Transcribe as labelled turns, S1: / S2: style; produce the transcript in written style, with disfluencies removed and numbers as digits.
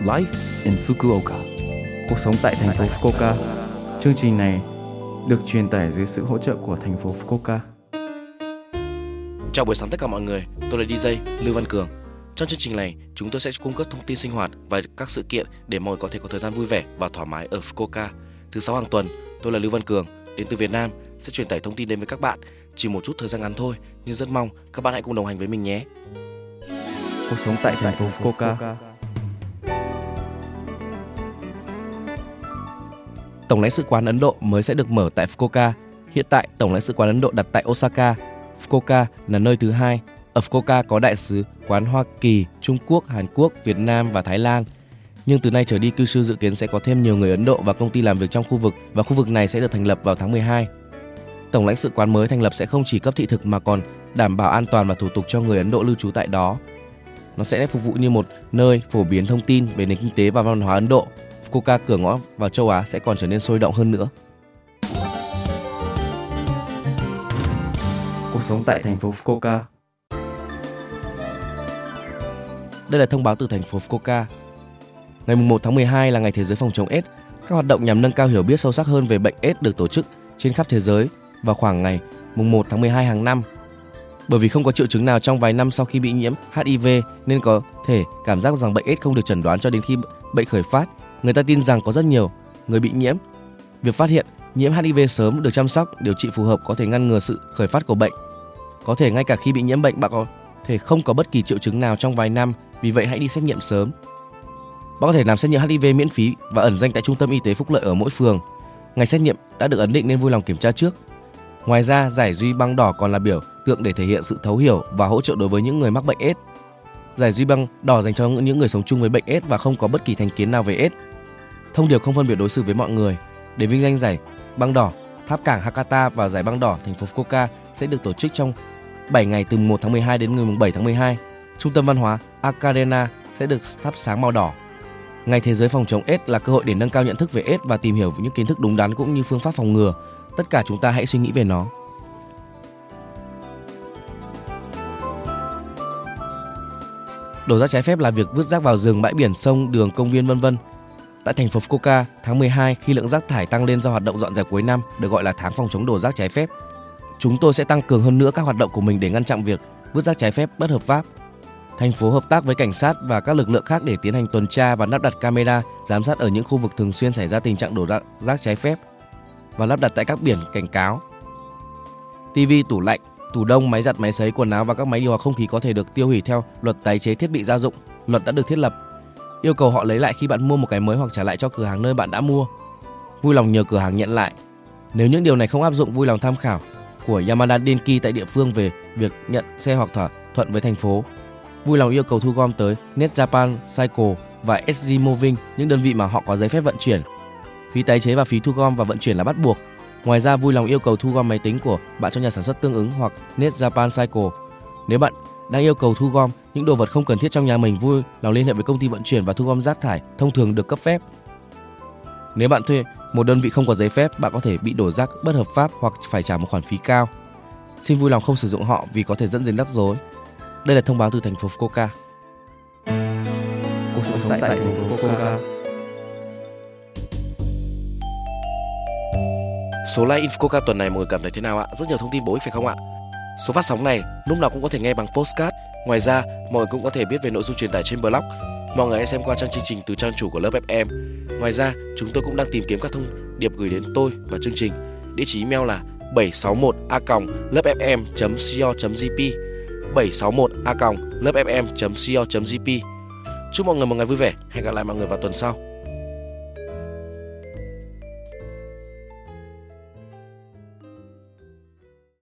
S1: Life in Fukuoka. Cuộc sống tại thành phố Fukuoka. Chương trình này được truyền tải dưới sự hỗ trợ của thành phố Fukuoka.
S2: Chào buổi sáng tất cả mọi người, tôi là DJ Lưu Văn Cường. Trong chương trình này, chúng tôi sẽ cung cấp thông tin sinh hoạt và các sự kiện để mọi người có thể có thời gian vui vẻ và thoải mái ở Fukuoka. Thứ 6 hàng tuần, tôi là Lưu Văn Cường, đến từ Việt Nam, sẽ truyền tải thông tin đến với các bạn. Chỉ một chút thời gian ngắn thôi, nhưng rất mong các bạn hãy cùng đồng hành với mình nhé.
S1: Cuộc sống tại thành phố Fukuoka.
S2: Tổng lãnh sự quán Ấn Độ mới sẽ được mở tại Fukuoka. Hiện tại, Tổng lãnh sự quán Ấn Độ đặt tại Osaka. Fukuoka là nơi thứ hai. Ở Fukuoka có đại sứ quán Hoa Kỳ, Trung Quốc, Hàn Quốc, Việt Nam và Thái Lan. Nhưng từ nay trở đi, cư sư dự kiến sẽ có thêm nhiều người Ấn Độ và công ty làm việc trong khu vực, và khu vực này sẽ được thành lập vào tháng 12. Tổng lãnh sự quán mới thành lập sẽ không chỉ cấp thị thực mà còn đảm bảo an toàn và thủ tục cho người Ấn Độ lưu trú tại đó. Nó sẽ phục vụ như một nơi phổ biến thông tin về nền kinh tế và văn hóa Ấn Độ. Fukuoka, cửa ngõ vào châu Á, sẽ còn trở nên sôi động hơn nữa.
S1: Cuộc sống tại thành phố Fukuoka.
S2: Đây là thông báo từ thành phố Fukuoka. Ngày 1 tháng 12 là ngày Thế giới phòng chống AIDS. Các hoạt động nhằm nâng cao hiểu biết sâu sắc hơn về bệnh AIDS được tổ chức trên khắp thế giới vào khoảng ngày 1 tháng 12 hàng năm. Bởi vì không có triệu chứng nào trong vài năm sau khi bị nhiễm HIV nên có thể cảm giác rằng bệnh AIDS không được chẩn đoán cho đến khi bệnh khởi phát. Người ta tin rằng có rất nhiều người bị nhiễm. Việc phát hiện nhiễm HIV sớm, được chăm sóc, điều trị phù hợp có thể ngăn ngừa sự khởi phát của bệnh. Có thể ngay cả khi bị nhiễm bệnh, bạn có thể không có bất kỳ triệu chứng nào trong vài năm, vì vậy hãy đi xét nghiệm sớm. Bạn có thể làm xét nghiệm HIV miễn phí và ẩn danh tại trung tâm y tế phúc lợi ở mỗi phường. Ngày xét nghiệm đã được ấn định nên vui lòng kiểm tra trước. Ngoài ra, giải duy băng đỏ còn là biểu tượng để thể hiện sự thấu hiểu và hỗ trợ đối với những người mắc bệnh AIDS. Giải duy băng đỏ dành cho những người sống chung với bệnh AIDS và không có bất kỳ thành kiến nào về AIDS. Thông điệp không phân biệt đối xử với mọi người. Để vinh danh giải băng đỏ, tháp cảng Hakata và giải băng đỏ thành phố Fukuoka sẽ được tổ chức trong 7 ngày từ 1 tháng 12 đến ngày 7 tháng 12. Trung tâm văn hóa Akadena sẽ được thắp sáng màu đỏ. Ngày Thế giới phòng chống AIDS là cơ hội để nâng cao nhận thức về AIDS và tìm hiểu những kiến thức đúng đắn cũng như phương pháp phòng ngừa. Tất cả chúng ta hãy suy nghĩ về nó. Đổ rác trái phép là việc vứt rác vào rừng, bãi biển, sông, đường, công viên v.v. Tại thành phố Fukuoka, tháng 12, khi lượng rác thải tăng lên do hoạt động dọn dẹp cuối năm, được gọi là tháng phòng chống đổ rác trái phép. Chúng tôi sẽ tăng cường hơn nữa các hoạt động của mình để ngăn chặn việc vứt rác trái phép bất hợp pháp. Thành phố hợp tác với cảnh sát và các lực lượng khác để tiến hành tuần tra và lắp đặt camera giám sát ở những khu vực thường xuyên xảy ra tình trạng đổ rác trái phép và lắp đặt tại các biển cảnh cáo. TV, tủ lạnh, tủ đông, máy giặt, máy sấy quần áo và các máy điều hòa không khí có thể được tiêu hủy theo luật tái chế thiết bị gia dụng. Luật đã được thiết lập yêu cầu họ lấy lại khi bạn mua một cái mới hoặc trả lại cho cửa hàng nơi bạn đã mua. Vui lòng nhờ cửa hàng nhận lại. Nếu những điều này không áp dụng, vui lòng tham khảo của Yamada Denki tại địa phương về việc nhận xe hoặc thỏa thuận với thành phố. Vui lòng yêu cầu thu gom tới Net Japan Cycle và SG Moving, những đơn vị mà họ có giấy phép vận chuyển. Phí tái chế và phí thu gom và vận chuyển là bắt buộc. Ngoài ra, vui lòng yêu cầu thu gom máy tính của bạn cho nhà sản xuất tương ứng hoặc Net Japan Cycle. Nếu bạn đang yêu cầu thu gom những đồ vật không cần thiết trong nhà mình, vui lòng liên hệ với công ty vận chuyển và thu gom rác thải thông thường được cấp phép. Nếu bạn thuê một đơn vị không có giấy phép, bạn có thể bị đổ rác bất hợp pháp hoặc phải trả một khoản phí cao. Xin vui lòng không sử dụng họ vì có thể dẫn đến rắc rối. Đây là thông báo từ thành phố Fukuoka.
S1: Cuộc sống tại thành phố Fukuoka.
S2: Số Live in Fukuoka tuần này mọi người cảm thấy thế nào ạ? Rất nhiều thông tin bổ ích phải không ạ? Số phát sóng này lúc nào cũng có thể nghe bằng podcast. Ngoài ra, mọi người cũng có thể biết về nội dung truyền tải trên blog. Mọi người hãy xem qua trang chương trình từ trang chủ của lớp FM. Ngoài ra, chúng tôi cũng đang tìm kiếm các thông điệp gửi đến tôi và chương trình. Địa chỉ email là 761a.lớpfm.co.jp 761a.lớpfm.co.jp. Chúc mọi người một ngày vui vẻ. Hẹn gặp lại mọi người vào tuần sau.